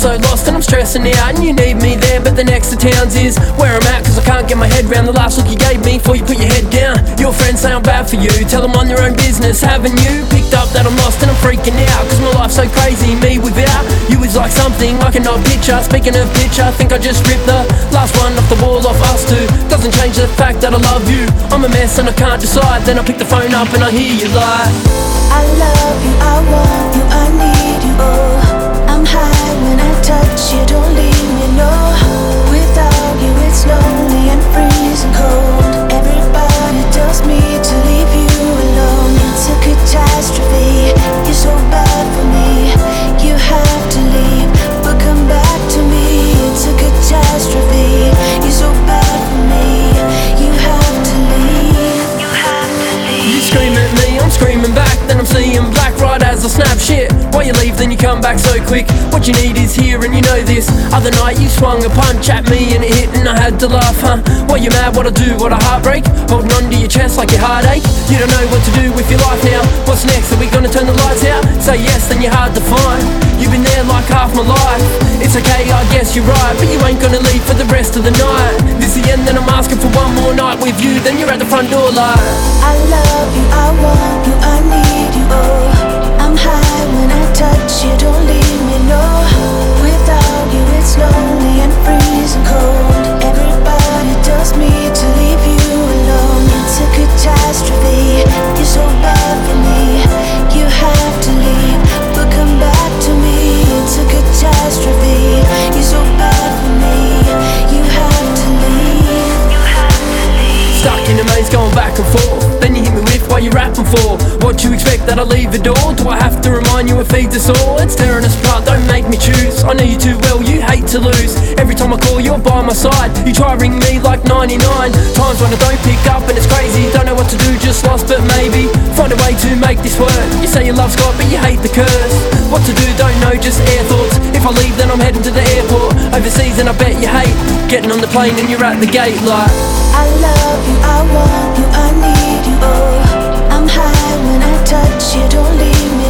so lost and I'm stressing out, and you need me there, but the next to towns is where I'm at, cause I can't get my head round the last look you gave me before you put your head down. Your friends say I'm bad for you, tell them on their own business. Haven't you picked up that I'm lost and I'm freaking out, cause my life's so crazy, me without you is like something I cannot picture. Speaking of picture, I think I just ripped the last one off the wall off us two. Doesn't change the fact that I love you, I'm a mess and I can't decide. Then I pick the phone up and I hear you lie. I love you, I want you, I need you, oh. I'm high when I touch you, don't leave me, no. Without you it's lonely and freezing cold. Everybody tells me to leave you alone. It's a catastrophe, you're so bad for me. You have to leave, but come back to me. It's a catastrophe, you're so bad for me. You have to leave, you have to leave. You scream at me, I'm screaming back, then I'm seeing black right as I snap shit. Why you leave, then you come back so quick. What you need is here and you know this. Other night you swung a punch at me and it hit and I had to laugh, huh? Why you mad, what I do, what a heartbreak? Holding on to your chest like your heartache. You don't know what to do with your life now. What's next, are we gonna turn the lights out? Say yes, then you're hard to find. You've been there like half my life. It's okay, I guess you're right, but you ain't gonna leave for the rest of the night. This the end, then I'm asking for one more night with you, then you're at the front door like I love you, I want you, I need you, oh. I'm high when I touch you, don't leave me, no. Without you it's lonely and freezing cold. Everybody tells me to leave you alone. It's a catastrophe, you're so bad for me. You have to leave, but come back to me. It's a catastrophe, you're so bad for me. You have to leave, you have to leave. stuck in a maze going back and forth. Then you hit me with what you rapping for. What you expect that I leave the door? Do I have to remind you it feeds us all? It's tearing us apart, don't make me choose. I know you too well, you hate to lose. Every time I call you're by my side. You try ring me like 99 times when I don't pick up and it's crazy. Don't know what to do, just lost, but maybe find a way to make this work. You say you love Scott but you hate the curse. What to do, don't know, just air thoughts. If I leave then I'm heading to the airport overseas, and I bet you hate getting on the plane and you're at the gate like I love you, I want you, I need you, oh. I'm high when I touch you, don't leave me.